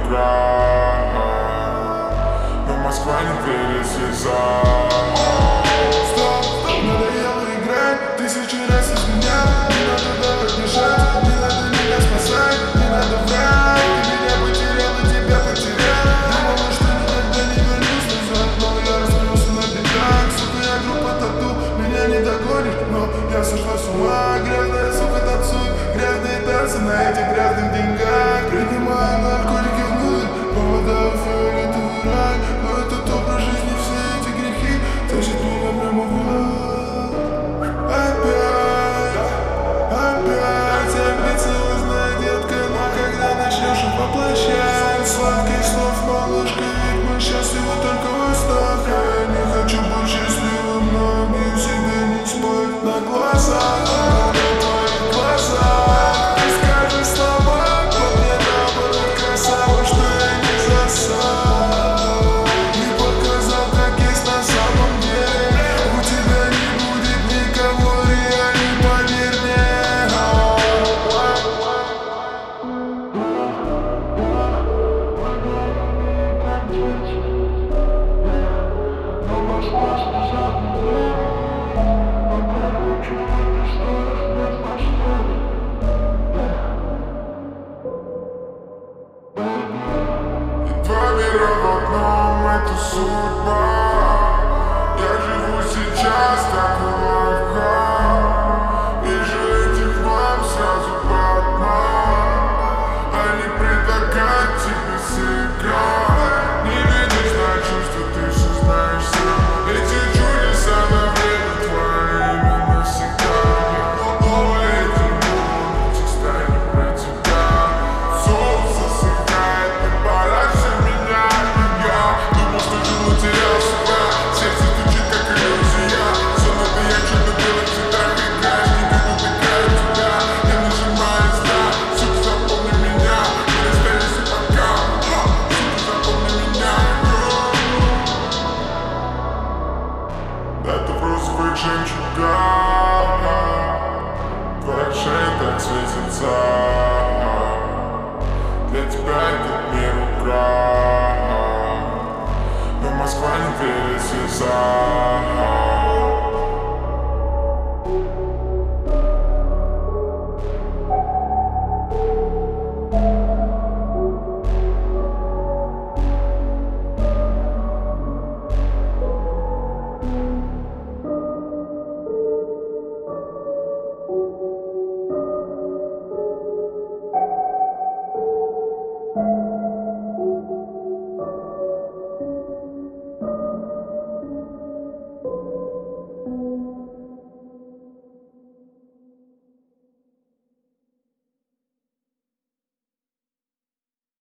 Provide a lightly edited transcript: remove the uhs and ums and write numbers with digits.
рука, но Москва не верит слеза. Стоп, надоело играть, тысячи раз из меня. Не надо давать бежать, не надо меня спасать, не надо врать. Ты меня потерял и тебя потерял. Думала, что никогда не вернусь назад, но я разбился на битах. Сука, я группа тату, меня не догонишь, но я сошла с ума. Грязная сука танцует, грязные танцы на этих грязных деньгах. Принимаю наркотики внутрь, попадаю в фиолетовый рай. Но этот образ жизни, все эти грехи тащат меня прямо в ад. Опять амбициозная детка, но когда начнешь воплощать сладких слов, малышка, ведь мы счастливы только в устах. Я не хочу быть счастливым, но не себе не спать на глазах. Это судьба. Я живу сейчас так легко. Вижу этих вам сразу по одной. Они предлагают тебе сыграть. Не видишь, значит, что ты все знаешь сам. Эти чудеса на время твоими навсегда. Но эти минуты станет про тебя. Солнце засыхает, ты пораньше меня. Терял себя, сердце стучит как иллюзия. Сон это я чудо белых цветах играешь, не дотыкаю тебя. Я нажимаю знак, сука, запомни меня. Не останешься пока, сука, запомни меня. Да ты в розовых жемчугах, твоя шея так светится. Для тебя этот мир украл, но Москва не верит слеза.